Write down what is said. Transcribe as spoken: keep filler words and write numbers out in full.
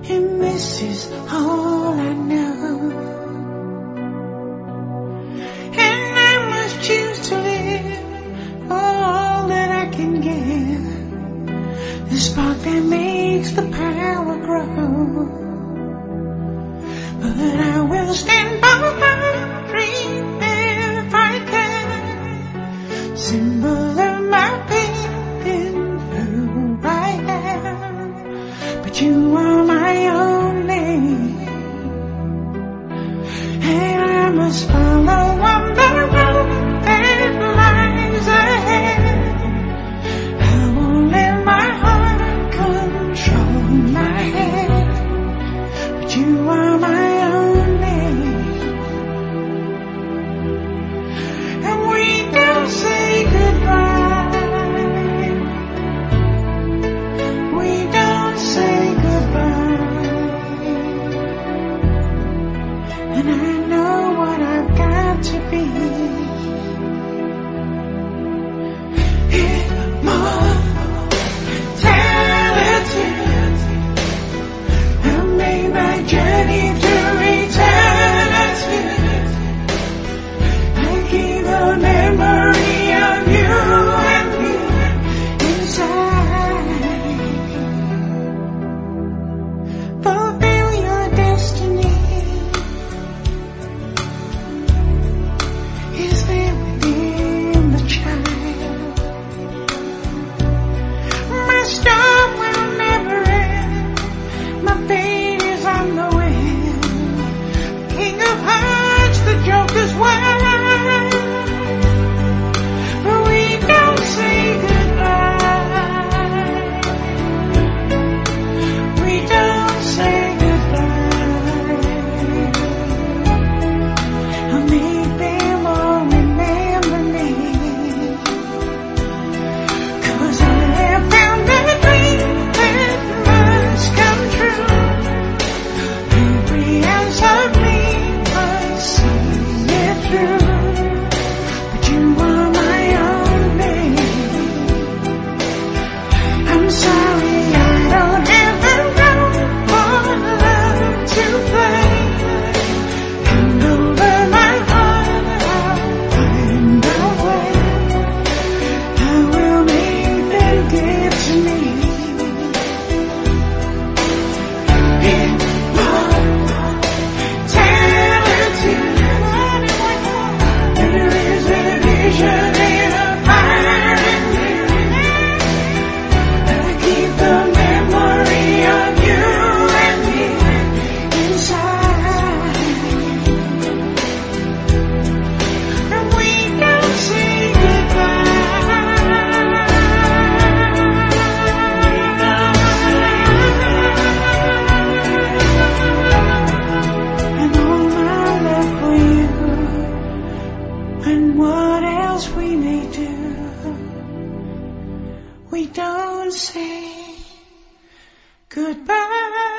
and this is all I know. And I must choose to live all that I can give, the spark that makes the power grow. But I will stand by my dream if I can, symbol of my faith in who I am. But you are my only, and I must follow on the road that lies ahead. I won't let my heart control my head, but you are my and I know what I've got to be. Immortality, I made my journey through eternity. I keep a memory of you and me inside. Fulfill your destiny. Is there within the child? My storm will never end. My fate is on the wind. King of hearts, the Joker's wild. But we don't say goodbye. We don't say goodbye. I'll make them all remember me, 'cause I have found a dream that must come true. Every ounce of me must see it through. But you are my only. I'm sorry I don't have the road for love to play. Hand over my heart, I'll find a way. I will make them give to me. Immortality, there is a vision in a fire in me. I keep the memory of you and me inside. And we don't say goodbye. And all my love for you, and what else we may do, we don't say goodbye.